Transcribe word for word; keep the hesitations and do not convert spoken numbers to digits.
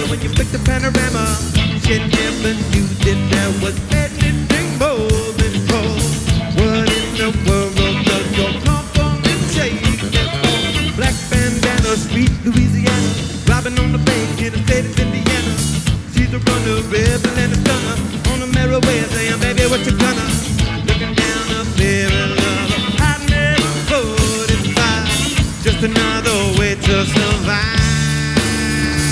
when you picked the panorama. She never knew that there was anything more than cold. What in the world does your compliment take? Black bandana, sweet Louisiana, robbing on the bank in the state of Indiana. She's a runner, rebel and a stunner, on the merry way saying, baby, what you gonna? Looking down a barrel of a hot metal forty-five, just another